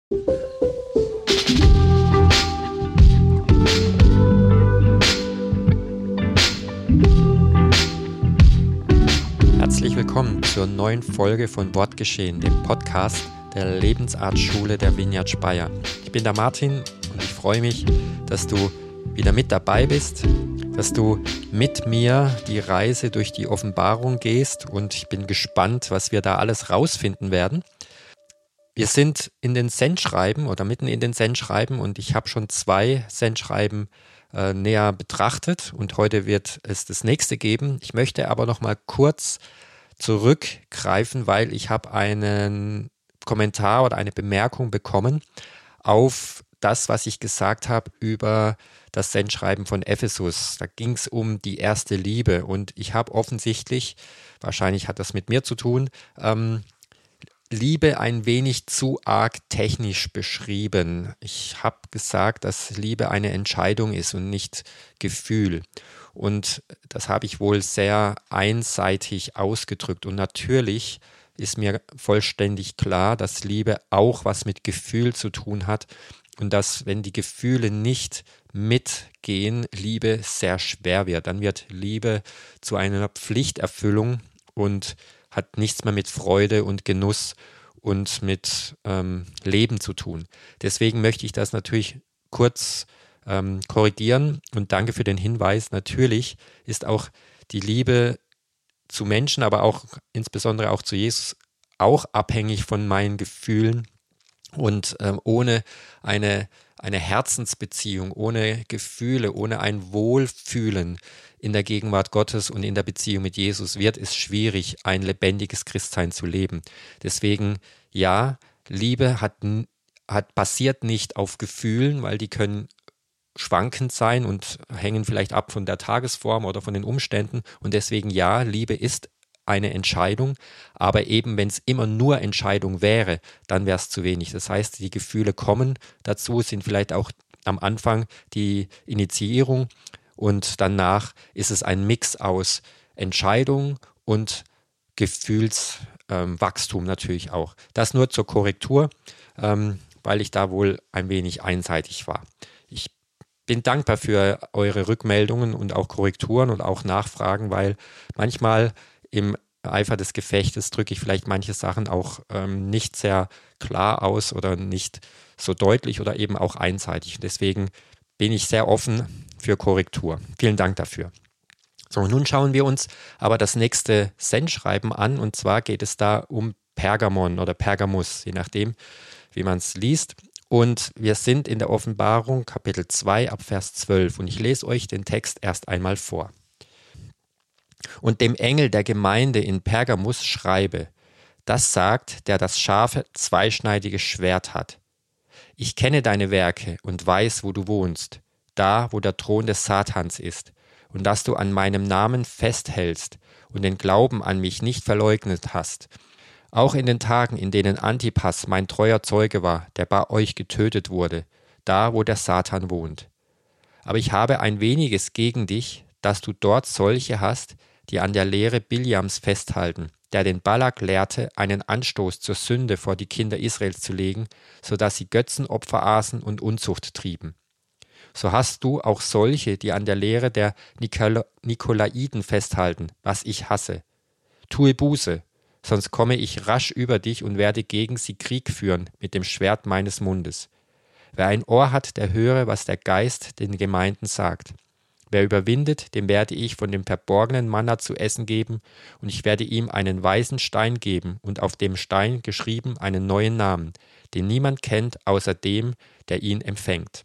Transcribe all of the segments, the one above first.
Herzlich willkommen zur neuen Folge von Wortgeschehen, dem Podcast der Lebensartschule der Vineyard Speyer. Ich bin der Martin und ich freue mich, dass du wieder mit dabei bist, dass du mit mir die Reise durch die Offenbarung gehst und ich bin gespannt, was wir da alles rausfinden werden. Wir sind in den Sendschreiben oder mitten in den Sendschreiben und ich habe schon 2 Sendschreiben näher betrachtet und heute wird es das nächste geben. Ich möchte aber noch mal kurz zurückgreifen, weil ich habe einen Kommentar oder eine Bemerkung bekommen auf das, was ich gesagt habe über das Sendschreiben von Ephesus. Da ging es um die erste Liebe und ich habe offensichtlich, wahrscheinlich hat das mit mir zu tun, Liebe ein wenig zu arg technisch beschrieben. Ich habe gesagt, dass Liebe eine Entscheidung ist und nicht Gefühl. Und das habe ich wohl sehr einseitig ausgedrückt. Und natürlich ist mir vollständig klar, dass Liebe auch was mit Gefühl zu tun hat und dass, wenn die Gefühle nicht mitgehen, Liebe sehr schwer wird. Dann wird Liebe zu einer Pflichterfüllung und hat nichts mehr mit Freude und Genuss und mit Leben zu tun. Deswegen möchte ich das natürlich kurz korrigieren und danke für den Hinweis. Natürlich ist auch die Liebe zu Menschen, aber auch insbesondere auch zu Jesus auch abhängig von meinen Gefühlen und ohne eine Herzensbeziehung, ohne Gefühle, ohne ein Wohlfühlen in der Gegenwart Gottes und in der Beziehung mit Jesus wird es schwierig, ein lebendiges Christsein zu leben. Deswegen, ja, Liebe basiert nicht auf Gefühlen, weil die können schwankend sein und hängen vielleicht ab von der Tagesform oder von den Umständen. Und deswegen, ja, Liebe ist eine Entscheidung, aber eben, wenn es immer nur Entscheidung wäre, dann wäre es zu wenig. Das heißt, die Gefühle kommen dazu, sind vielleicht auch am Anfang die Initiierung und danach ist es ein Mix aus Entscheidung und Gefühlswachstum natürlich auch. Das nur zur Korrektur, weil ich da wohl ein wenig einseitig war. Ich bin dankbar für eure Rückmeldungen und auch Korrekturen und auch Nachfragen, weil manchmal im Eifer des Gefechtes drücke ich vielleicht manche Sachen auch nicht sehr klar aus oder nicht so deutlich oder eben auch einseitig. Deswegen bin ich sehr offen für Korrektur. Vielen Dank dafür. So, nun schauen wir uns aber das nächste Sendschreiben an und zwar geht es da um Pergamon oder Pergamus, je nachdem, wie man es liest. Und wir sind in der Offenbarung Kapitel 2 ab Vers 12 und ich lese euch den Text erst einmal vor. Und dem Engel der Gemeinde in Pergamus schreibe, das sagt, der das scharfe, zweischneidige Schwert hat. Ich kenne deine Werke und weiß, wo du wohnst, da, wo der Thron des Satans ist, und dass du an meinem Namen festhältst und den Glauben an mich nicht verleugnet hast. Auch in den Tagen, in denen Antipas mein treuer Zeuge war, der bei euch getötet wurde, da, wo der Satan wohnt. Aber ich habe ein weniges gegen dich, dass du dort solche hast, die an der Lehre Biljams festhalten, der den Balak lehrte, einen Anstoß zur Sünde vor die Kinder Israels zu legen, so dass sie Götzenopfer aßen und Unzucht trieben. So hast du auch solche, die an der Lehre der Nikolaiten festhalten, was ich hasse. Tue Buße, sonst komme ich rasch über dich und werde gegen sie Krieg führen mit dem Schwert meines Mundes. Wer ein Ohr hat, der höre, was der Geist den Gemeinden sagt. Wer überwindet, dem werde ich von dem verborgenen Manna zu essen geben, und ich werde ihm einen weißen Stein geben und auf dem Stein geschrieben einen neuen Namen, den niemand kennt außer dem, der ihn empfängt.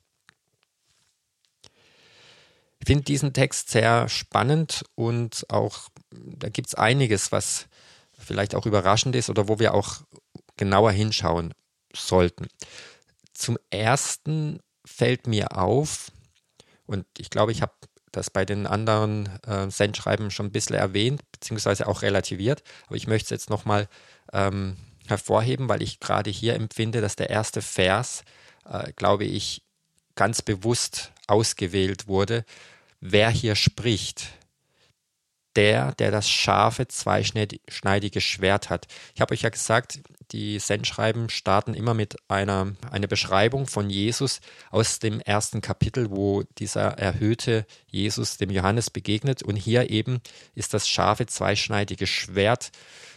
Ich finde diesen Text sehr spannend und auch, da gibt es einiges, was vielleicht auch überraschend ist oder wo wir auch genauer hinschauen sollten. Zum Ersten fällt mir auf, und ich glaube, ich habe das bei den anderen Sendschreiben schon ein bisschen erwähnt, beziehungsweise auch relativiert, aber ich möchte es jetzt nochmal hervorheben, weil ich gerade hier empfinde, dass der erste Vers, glaube ich, ganz bewusst ausgewählt wurde, wer hier spricht. der das scharfe, zweischneidige Schwert hat. Ich habe euch ja gesagt, die Sendschreiben starten immer mit einer Beschreibung von Jesus aus dem ersten Kapitel, wo dieser erhöhte Jesus dem Johannes begegnet. Und hier eben ist das scharfe, zweischneidige Schwert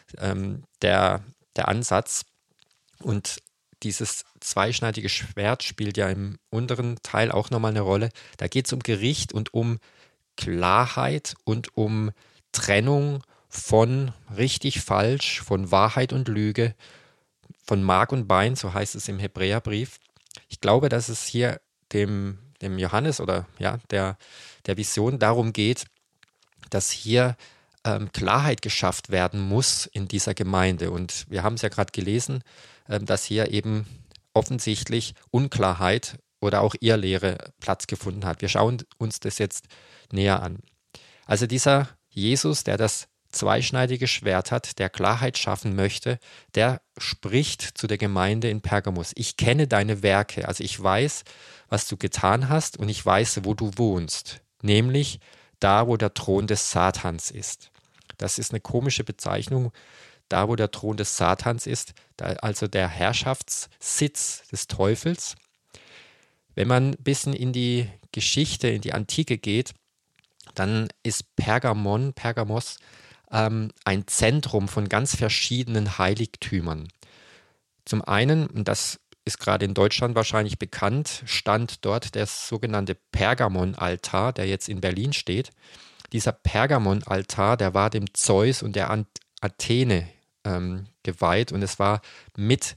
der Ansatz. Und dieses zweischneidige Schwert spielt ja im unteren Teil auch nochmal eine Rolle. Da geht es um Gericht und um Klarheit und um Trennung von richtig, falsch, von Wahrheit und Lüge, von Mark und Bein, so heißt es im Hebräerbrief. Ich glaube, dass es hier dem Johannes oder ja, der Vision darum geht, dass hier Klarheit geschafft werden muss in dieser Gemeinde. Und wir haben es ja gerade gelesen, dass hier eben offensichtlich Unklarheit oder auch Irrlehre Platz gefunden hat. Wir schauen uns das jetzt näher an. Also dieser Jesus, der das zweischneidige Schwert hat, der Klarheit schaffen möchte, der spricht zu der Gemeinde in Pergamos. Ich kenne deine Werke, also ich weiß, was du getan hast und ich weiß, wo du wohnst, nämlich da, wo der Thron des Satans ist. Das ist eine komische Bezeichnung, da, wo der Thron des Satans ist, also der Herrschaftssitz des Teufels. Wenn man ein bisschen in die Geschichte, in die Antike geht, dann ist Pergamos, ein Zentrum von ganz verschiedenen Heiligtümern. Zum einen, und das ist gerade in Deutschland wahrscheinlich bekannt, stand dort der sogenannte Pergamon-Altar, der jetzt in Berlin steht. Dieser Pergamon-Altar, der war dem Zeus und der Athene geweiht und es war mit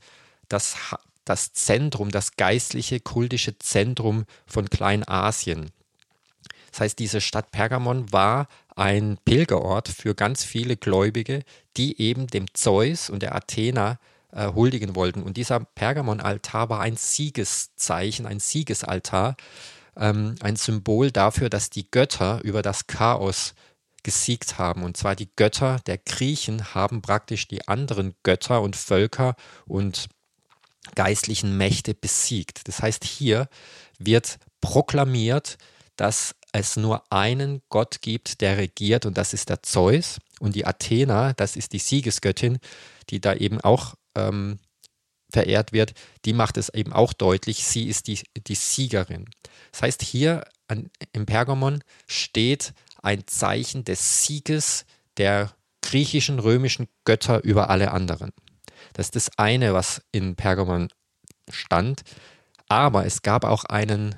das Zentrum, das geistliche, kultische Zentrum von Kleinasien. Das heißt, diese Stadt Pergamon war ein Pilgerort für ganz viele Gläubige, die eben dem Zeus und der Athena huldigen wollten. Und dieser Pergamon-Altar war ein Siegeszeichen, ein Siegesaltar, ein Symbol dafür, dass die Götter über das Chaos gesiegt haben. Und zwar die Götter der Griechen haben praktisch die anderen Götter und Völker und geistlichen Mächte besiegt. Das heißt, hier wird proklamiert, dass es nur einen Gott gibt, der regiert, und das ist der Zeus. Und die Athena, das ist die Siegesgöttin, die da eben auch verehrt wird, die macht es eben auch deutlich, sie ist die Siegerin. Das heißt, hier im Pergamon steht ein Zeichen des Sieges der griechischen, römischen Götter über alle anderen. Das ist das eine, was in Pergamon stand. Aber es gab auch einen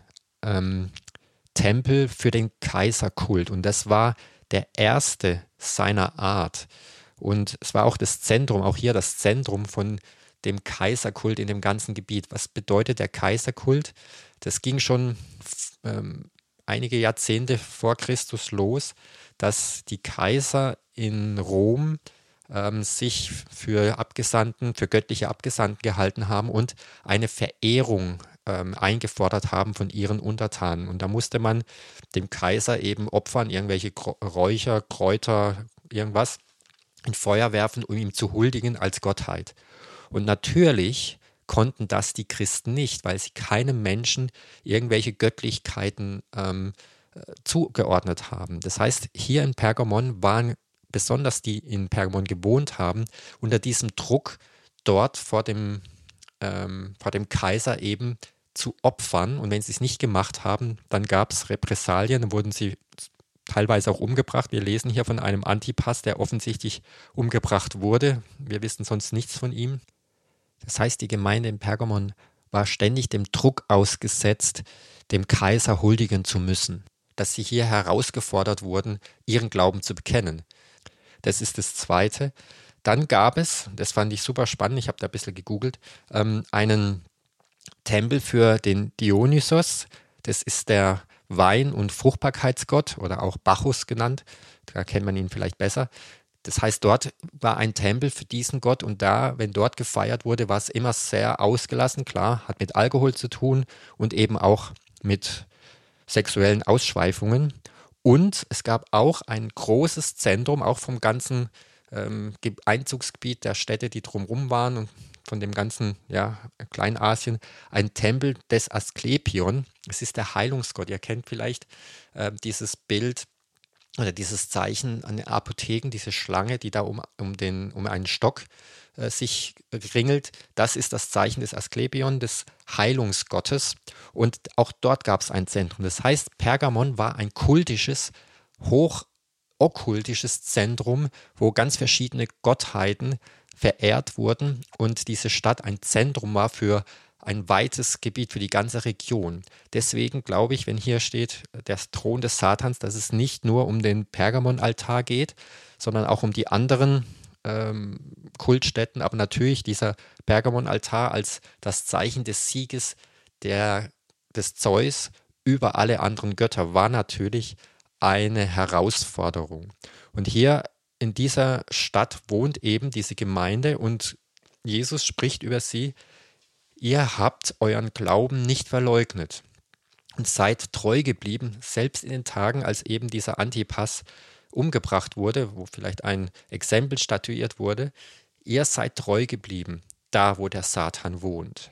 Tempel für den Kaiserkult und das war der erste seiner Art. Und es war auch das Zentrum, auch hier das Zentrum von dem Kaiserkult in dem ganzen Gebiet. Was bedeutet der Kaiserkult? Das ging schon einige Jahrzehnte vor Christus los, dass die Kaiser in Rom sich für göttliche Abgesandten gehalten haben und eine Verehrung eingefordert haben von ihren Untertanen. Und da musste man dem Kaiser eben opfern, irgendwelche Räucher, Kräuter, irgendwas in Feuer werfen, um ihm zu huldigen als Gottheit. Und natürlich konnten das die Christen nicht, weil sie keinem Menschen irgendwelche Göttlichkeiten zugeordnet haben. Das heißt, hier in Pergamon waren besonders die in Pergamon gewohnt haben, unter diesem Druck dort vor dem Kaiser eben zu opfern. Und wenn sie es nicht gemacht haben, dann gab es Repressalien, dann wurden sie teilweise auch umgebracht. Wir lesen hier von einem Antipas, der offensichtlich umgebracht wurde. Wir wissen sonst nichts von ihm. Das heißt, die Gemeinde in Pergamon war ständig dem Druck ausgesetzt, dem Kaiser huldigen zu müssen, dass sie hier herausgefordert wurden, ihren Glauben zu bekennen. Das ist das Zweite. Dann gab es, das fand ich super spannend, ich habe da ein bisschen gegoogelt, einen Tempel für den Dionysos. Das ist der Wein- und Fruchtbarkeitsgott oder auch Bacchus genannt. Da kennt man ihn vielleicht besser. Das heißt, dort war ein Tempel für diesen Gott und da, wenn dort gefeiert wurde, war es immer sehr ausgelassen. Klar, hat mit Alkohol zu tun und eben auch mit sexuellen Ausschweifungen. Und es gab auch ein großes Zentrum, auch vom ganzen Einzugsgebiet der Städte, die drumherum waren und von dem ganzen Kleinasien, ein Tempel des Asklepion. Es ist der Heilungsgott. Ihr kennt vielleicht dieses Bild oder dieses Zeichen an den Apotheken, diese Schlange, die da um einen Stock sich ringelt, das ist das Zeichen des Asklepion, des Heilungsgottes. Und auch dort gab es ein Zentrum. Das heißt, Pergamon war ein kultisches, hochokkultisches Zentrum, wo ganz verschiedene Gottheiten verehrt wurden und diese Stadt ein Zentrum war für ein weites Gebiet, für die ganze Region. Deswegen glaube ich, wenn hier steht, der Thron des Satans, dass es nicht nur um den Pergamon-Altar geht, sondern auch um die anderen Kultstätten, aber natürlich dieser Pergamon-Altar als das Zeichen des Sieges des Zeus über alle anderen Götter war natürlich eine Herausforderung. Und hier in dieser Stadt wohnt eben diese Gemeinde und Jesus spricht über sie: Ihr habt euren Glauben nicht verleugnet und seid treu geblieben, selbst in den Tagen, als eben dieser Antipas umgebracht wurde, wo vielleicht ein Exempel statuiert wurde. Ihr seid treu geblieben, da wo der Satan wohnt.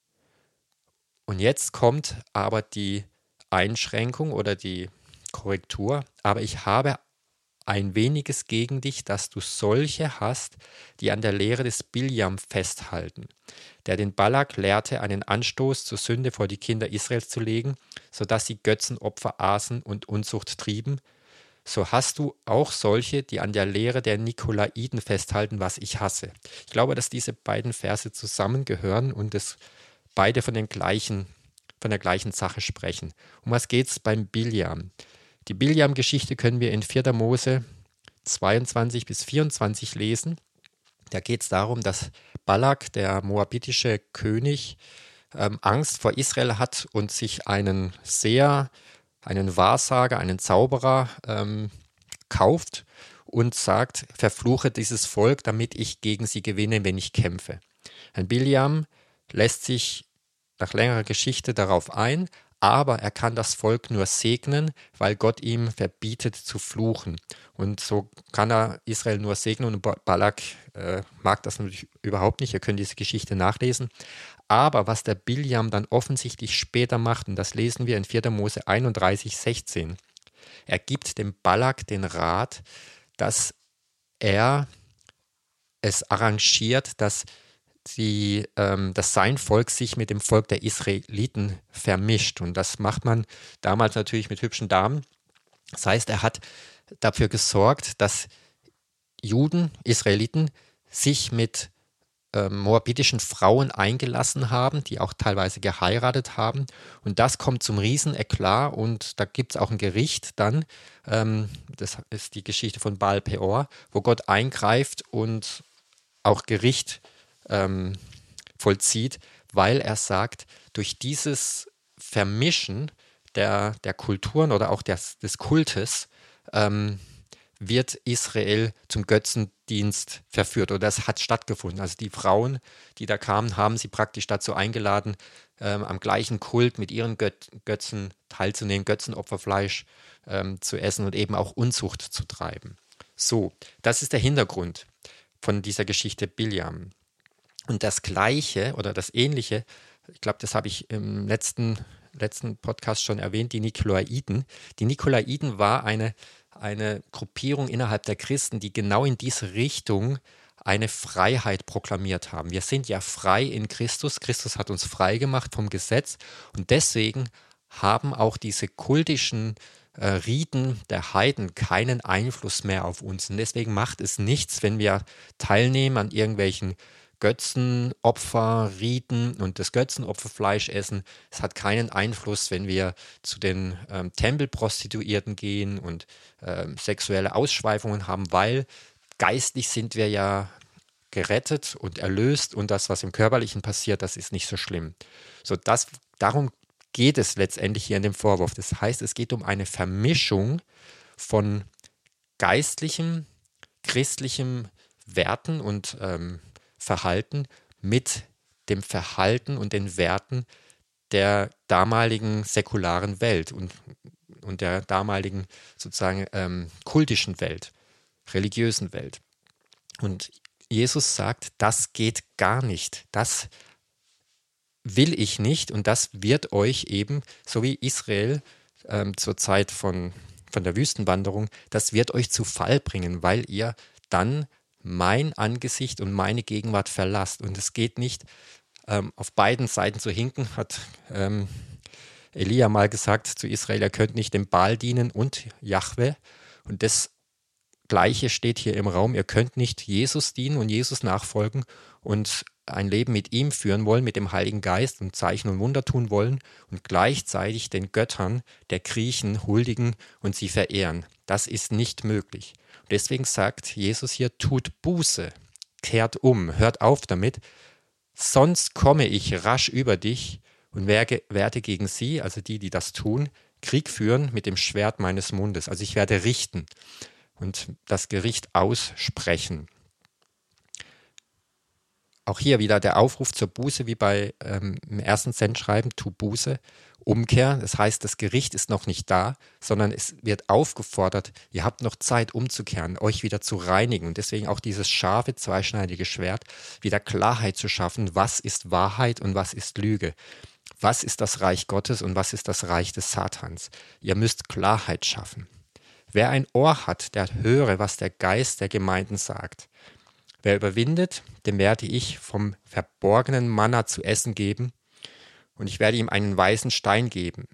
Und jetzt kommt aber die Einschränkung oder die Korrektur. Aber ich habe ein weniges gegen dich, dass du solche hast, die an der Lehre des Biljam festhalten, der den Balak lehrte, einen Anstoß zur Sünde vor die Kinder Israels zu legen, sodass sie Götzenopfer aßen und Unzucht trieben. So hast du auch solche, die an der Lehre der Nikolaiten festhalten, was ich hasse. Ich glaube, dass diese beiden Verse zusammengehören und es beide von der gleichen Sache sprechen. Um was geht es beim Biljam? Die Biljam-Geschichte können wir in 4. Mose 22 bis 24 lesen. Da geht es darum, dass Balak, der moabitische König, Angst vor Israel hat und sich einen Wahrsager, einen Zauberer kauft und sagt: Verfluche dieses Volk, damit ich gegen sie gewinne, wenn ich kämpfe. Ein Biljam lässt sich nach längerer Geschichte darauf ein, aber er kann das Volk nur segnen, weil Gott ihm verbietet zu fluchen. Und so kann er Israel nur segnen und Balak mag das natürlich überhaupt nicht. Ihr könnt diese Geschichte nachlesen. Aber was der Biljam dann offensichtlich später macht, und das lesen wir in 4. Mose 31, 16, er gibt dem Balak den Rat, dass er es arrangiert, dass sein Volk sich mit dem Volk der Israeliten vermischt. Und das macht man damals natürlich mit hübschen Damen. Das heißt, er hat dafür gesorgt, dass Juden, Israeliten, sich mit moabitischen Frauen eingelassen haben, die auch teilweise geheiratet haben. Und das kommt zum Rieseneklat und da gibt es auch ein Gericht dann, das ist die Geschichte von Baal Peor, wo Gott eingreift und auch Gericht vollzieht, weil er sagt, durch dieses Vermischen der Kulturen oder auch des Kultes wird Israel zum Götzendienst verführt oder das hat stattgefunden. Also die Frauen, die da kamen, haben sie praktisch dazu eingeladen, am gleichen Kult mit ihren Götzen teilzunehmen, Götzenopferfleisch zu essen und eben auch Unzucht zu treiben. So, das ist der Hintergrund von dieser Geschichte Biljam. Und das Gleiche oder das Ähnliche, ich glaube, das habe ich im letzten Podcast schon erwähnt, die Nikolaiten. Die Nikolaiten war eine Gruppierung innerhalb der Christen, die genau in diese Richtung eine Freiheit proklamiert haben. Wir sind ja frei in Christus. Christus hat uns frei gemacht vom Gesetz und deswegen haben auch diese kultischen Riten der Heiden keinen Einfluss mehr auf uns. Und deswegen macht es nichts, wenn wir teilnehmen an irgendwelchen Götzenopfer, Riten und das Götzenopferfleisch essen. Es hat keinen Einfluss, wenn wir zu den Tempelprostituierten gehen und sexuelle Ausschweifungen haben, weil geistlich sind wir ja gerettet und erlöst und das, was im Körperlichen passiert, das ist nicht so schlimm. So, darum geht es letztendlich hier in dem Vorwurf. Das heißt, es geht um eine Vermischung von geistlichem, christlichem Werten und Verhalten mit dem Verhalten und den Werten der damaligen säkularen Welt und der damaligen sozusagen kultischen Welt, religiösen Welt. Und Jesus sagt, das geht gar nicht, das will ich nicht und das wird euch eben, so wie Israel zur Zeit von von der Wüstenwanderung, das wird euch zu Fall bringen, weil ihr dann mein Angesicht und meine Gegenwart verlasst. Und es geht nicht, auf beiden Seiten zu hinken, hat Elia mal gesagt zu Israel, ihr könnt nicht dem Baal dienen und Jahwe. Und das Gleiche steht hier im Raum, ihr könnt nicht Jesus dienen und Jesus nachfolgen und ein Leben mit ihm führen wollen, mit dem Heiligen Geist und Zeichen und Wunder tun wollen und gleichzeitig den Göttern der Griechen huldigen und sie verehren. Das ist nicht möglich. Und deswegen sagt Jesus hier, tut Buße, kehrt um, hört auf damit, sonst komme ich rasch über dich und werde gegen sie, also die das tun, Krieg führen mit dem Schwert meines Mundes. Also ich werde richten und das Gericht aussprechen. Auch hier wieder der Aufruf zur Buße, wie im ersten Sendschreiben, tu Buße, Umkehr. Das heißt, das Gericht ist noch nicht da, sondern es wird aufgefordert, ihr habt noch Zeit umzukehren, euch wieder zu reinigen. Und deswegen auch dieses scharfe, zweischneidige Schwert, wieder Klarheit zu schaffen, was ist Wahrheit und was ist Lüge. Was ist das Reich Gottes und was ist das Reich des Satans? Ihr müsst Klarheit schaffen. Wer ein Ohr hat, der höre, was der Geist der Gemeinden sagt. Wer überwindet, dem werde ich vom verborgenen Manna zu essen geben und ich werde ihm einen weißen Stein geben.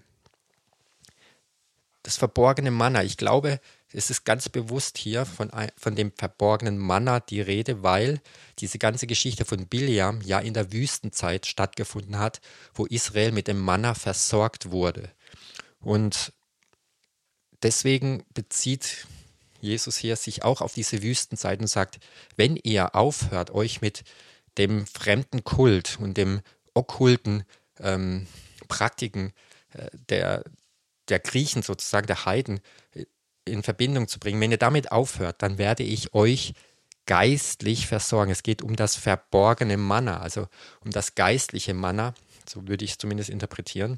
Das verborgene Manna, ich glaube, es ist ganz bewusst hier von dem verborgenen Manna die Rede, weil diese ganze Geschichte von Bileam ja in der Wüstenzeit stattgefunden hat, wo Israel mit dem Manna versorgt wurde. Und deswegen bezieht Jesus hier sich auch auf diese Wüstenzeit und sagt, wenn ihr aufhört, euch mit dem fremden Kult und dem okkulten Praktiken der Griechen sozusagen, der Heiden, in Verbindung zu bringen, wenn ihr damit aufhört, dann werde ich euch geistlich versorgen. Es geht um das verborgene Manna, also um das geistliche Manna, so würde ich es zumindest interpretieren,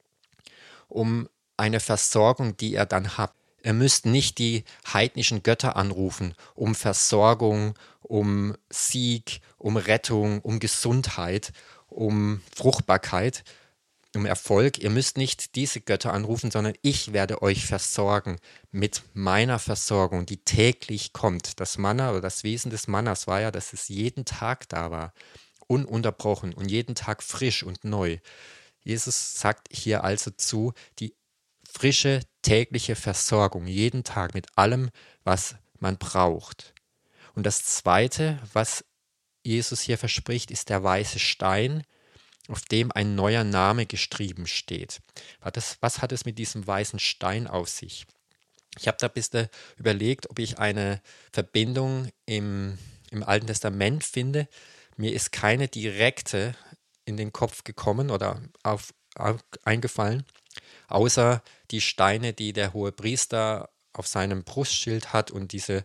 um eine Versorgung, die ihr dann habt. Ihr müsst nicht die heidnischen Götter anrufen, um Versorgung, um Sieg, um Rettung, um Gesundheit, um Fruchtbarkeit, um Erfolg. Ihr müsst nicht diese Götter anrufen, sondern ich werde euch versorgen mit meiner Versorgung, die täglich kommt. Das Manna oder das Wesen des Mannas war ja, dass es jeden Tag da war, ununterbrochen und jeden Tag frisch und neu. Jesus sagt hier also zu, die frische tägliche Versorgung, jeden Tag mit allem, was man braucht. Und das Zweite, was Jesus hier verspricht, ist der weiße Stein, auf dem ein neuer Name geschrieben steht. Was hat es mit diesem weißen Stein auf sich? Ich habe da ein bisschen überlegt, ob ich eine Verbindung im Alten Testament finde. Mir ist keine direkte in den Kopf gekommen oder eingefallen, außer die Steine, die der Hohepriester auf seinem Brustschild hat und diese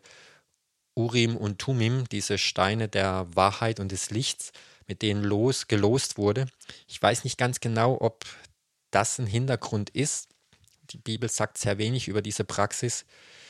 Urim und Tumim, diese Steine der Wahrheit und des Lichts, mit denen gelost wurde. Ich weiß nicht ganz genau, ob das ein Hintergrund ist. Die Bibel sagt sehr wenig über diese Praxis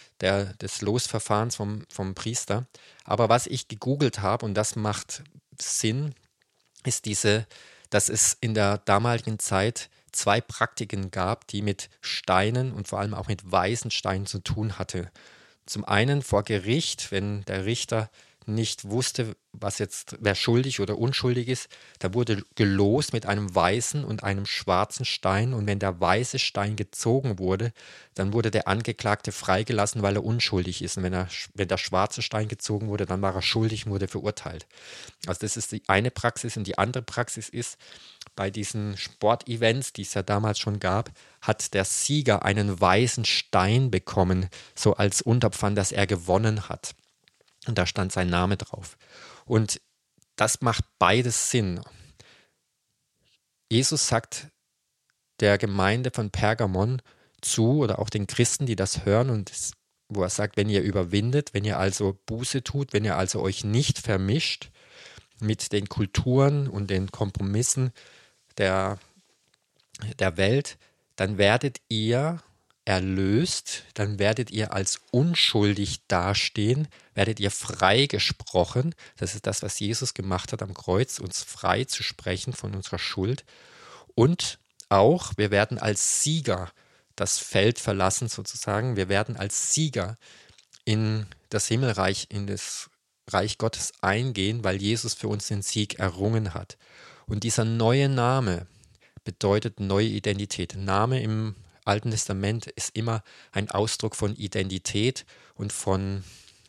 des Losverfahrens vom Priester. Aber was ich gegoogelt habe, und das macht Sinn, ist dass es in der damaligen Zeit 2 Praktiken gab, die mit Steinen und vor allem auch mit weißen Steinen zu tun hatte. Zum einen vor Gericht, wenn der Richter nicht wusste, wer schuldig oder unschuldig ist, da wurde gelost mit einem weißen und einem schwarzen Stein, und wenn der weiße Stein gezogen wurde, dann wurde der Angeklagte freigelassen, weil er unschuldig ist, und wenn der schwarze Stein gezogen wurde, dann war er schuldig und wurde verurteilt. Also das ist die eine Praxis, und die andere Praxis ist, bei diesen Sportevents, die es ja damals schon gab, hat der Sieger einen weißen Stein bekommen, so als Unterpfand, dass er gewonnen hat. Und da stand sein Name drauf. Und das macht beides Sinn. Jesus sagt der Gemeinde von Pergamon zu, oder auch den Christen, die das hören, und wo er sagt, wenn ihr überwindet, wenn ihr also Buße tut, wenn ihr also euch nicht vermischt mit den Kulturen und den Kompromissen der Welt, dann werdet ihr erlöst, dann werdet ihr als unschuldig dastehen, werdet ihr freigesprochen. Das ist das, was Jesus gemacht hat am Kreuz, uns frei zu sprechen von unserer Schuld. Und auch, wir werden als Sieger das Feld verlassen sozusagen. Wir werden als Sieger in das Himmelreich, in das Reich Gottes eingehen, weil Jesus für uns den Sieg errungen hat. Und dieser neue Name bedeutet neue Identität. Name im Alten Testament ist immer ein Ausdruck von Identität und von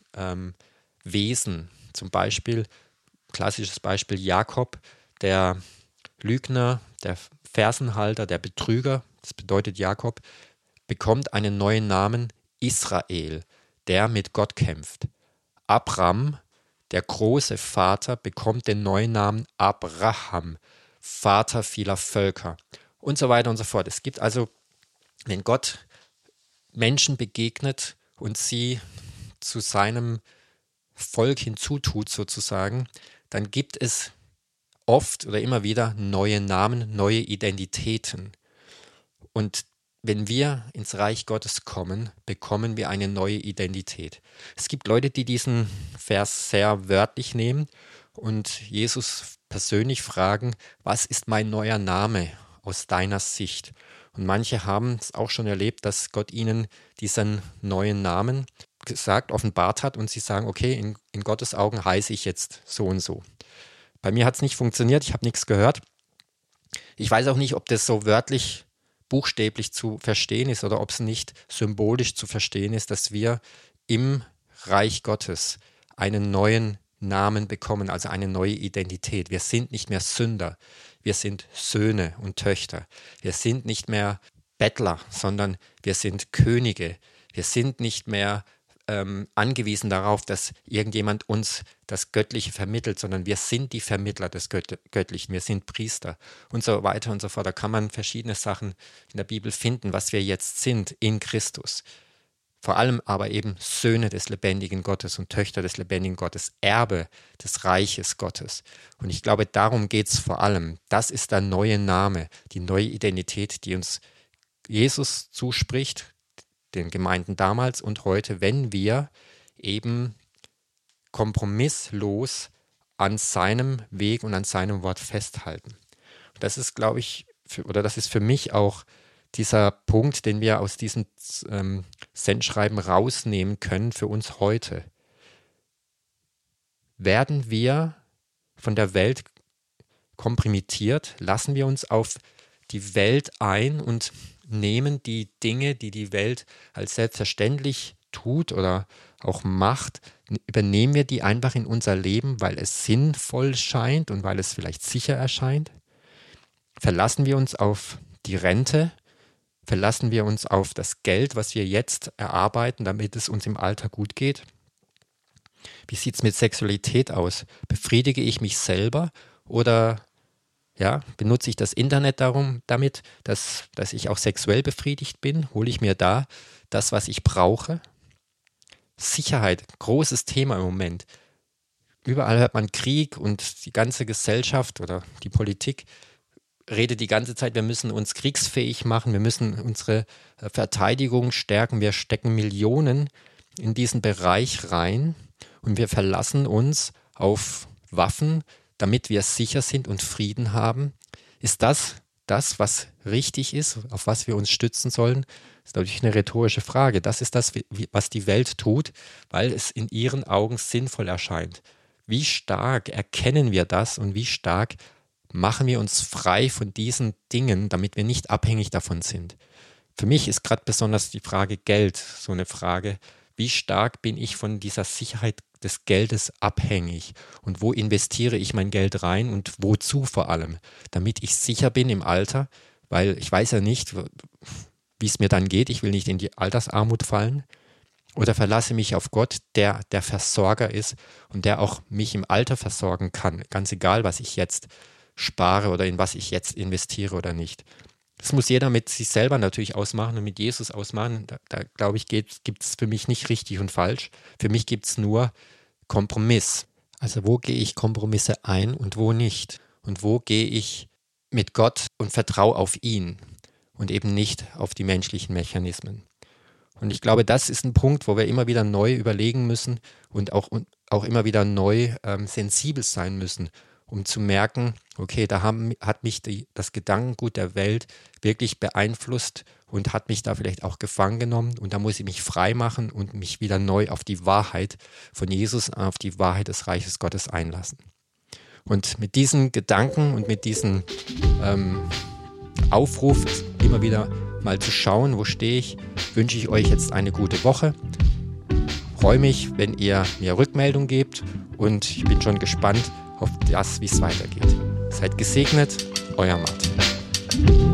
Wesen. Zum Beispiel, klassisches Beispiel Jakob, der Lügner, der Fersenhalter, der Betrüger, das bedeutet Jakob, bekommt einen neuen Namen Israel, der mit Gott kämpft. Abram, der große Vater, bekommt den neuen Namen Abraham, Vater vieler Völker und so weiter und so fort. Es gibt also, wenn Gott Menschen begegnet und sie zu seinem Volk hinzutut sozusagen, dann gibt es oft oder immer wieder neue Namen, neue Identitäten. Und wenn wir ins Reich Gottes kommen, bekommen wir eine neue Identität. Es gibt Leute, die diesen Vers sehr wörtlich nehmen und Jesus persönlich fragen, was ist mein neuer Name aus deiner Sicht? Und manche haben es auch schon erlebt, dass Gott ihnen diesen neuen Namen gesagt, offenbart hat und sie sagen, okay, in Gottes Augen heiße ich jetzt so und so. Bei mir hat es nicht funktioniert, ich habe nichts gehört. Ich weiß auch nicht, ob das so wörtlich, buchstäblich zu verstehen ist oder ob es nicht symbolisch zu verstehen ist, dass wir im Reich Gottes einen neuen Namen bekommen, also eine neue Identität. Wir sind nicht mehr Sünder, wir sind Söhne und Töchter. Wir sind nicht mehr Bettler, sondern wir sind Könige. Wir sind nicht mehr angewiesen darauf, dass irgendjemand uns das Göttliche vermittelt, sondern wir sind die Vermittler des Göttlichen, wir sind Priester und so weiter und so fort. Da kann man verschiedene Sachen in der Bibel finden, was wir jetzt sind in Christus. Vor allem aber eben Söhne des lebendigen Gottes und Töchter des lebendigen Gottes, Erbe des Reiches Gottes. Und ich glaube, darum geht es vor allem. Das ist der neue Name, die neue Identität, die uns Jesus zuspricht, den Gemeinden damals und heute, wenn wir eben kompromisslos an seinem Weg und an seinem Wort festhalten. Und das ist, glaube ich, das ist für mich auch dieser Punkt, den wir aus diesem Sendschreiben rausnehmen können für uns heute. Werden wir von der Welt kompromittiert? Lassen wir uns auf die Welt ein und nehmen die Dinge, die die Welt als selbstverständlich tut oder auch macht, übernehmen wir die einfach in unser Leben, weil es sinnvoll scheint und weil es vielleicht sicher erscheint? Verlassen wir uns auf die Rente? Verlassen wir uns auf das Geld, was wir jetzt erarbeiten, damit es uns im Alter gut geht? Wie sieht es mit Sexualität aus? Befriedige ich mich selber oder benutze ich das Internet damit, dass ich auch sexuell befriedigt bin? Hole ich mir da das, was ich brauche? Sicherheit, großes Thema im Moment. Überall hört man Krieg und die ganze Gesellschaft oder die Politik redet die ganze Zeit, wir müssen uns kriegsfähig machen, wir müssen unsere Verteidigung stärken. Wir stecken Millionen in diesen Bereich rein und wir verlassen uns auf Waffen, damit wir sicher sind und Frieden haben. Ist das, was richtig ist, auf was wir uns stützen sollen? Das ist natürlich eine rhetorische Frage. Das ist das, was die Welt tut, weil es in ihren Augen sinnvoll erscheint. Wie stark erkennen wir das und wie stark machen wir uns frei von diesen Dingen, damit wir nicht abhängig davon sind? Für mich ist gerade besonders die Frage Geld so eine Frage. Wie stark bin ich von dieser Sicherheit des Geldes abhängig? Und wo investiere ich mein Geld rein und wozu vor allem? Damit ich sicher bin im Alter, weil ich weiß ja nicht, wie es mir dann geht. Ich will nicht in die Altersarmut fallen. Oder verlasse mich auf Gott, der der Versorger ist und der auch mich im Alter versorgen kann. Ganz egal, was ich jetzt spare oder in was ich jetzt investiere oder nicht. Das muss jeder mit sich selber natürlich ausmachen und mit Jesus ausmachen. Da glaube ich, gibt es für mich nicht richtig und falsch. Für mich gibt es nur Kompromiss. Also wo gehe ich Kompromisse ein und wo nicht? Und wo gehe ich mit Gott und vertraue auf ihn und eben nicht auf die menschlichen Mechanismen? Und ich glaube, das ist ein Punkt, wo wir immer wieder neu überlegen müssen und auch immer wieder neu sensibel sein müssen, um zu merken, okay, da hat mich das Gedankengut der Welt wirklich beeinflusst und hat mich da vielleicht auch gefangen genommen. Und da muss ich mich frei machen und mich wieder neu auf die Wahrheit von Jesus, auf die Wahrheit des Reiches Gottes einlassen. Und mit diesen Gedanken und mit diesem Aufruf, immer wieder mal zu schauen, wo stehe ich, wünsche ich euch jetzt eine gute Woche. Freue mich, wenn ihr mir Rückmeldung gebt und ich bin schon gespannt auf das, wie es weitergeht. Seid gesegnet, euer Martin.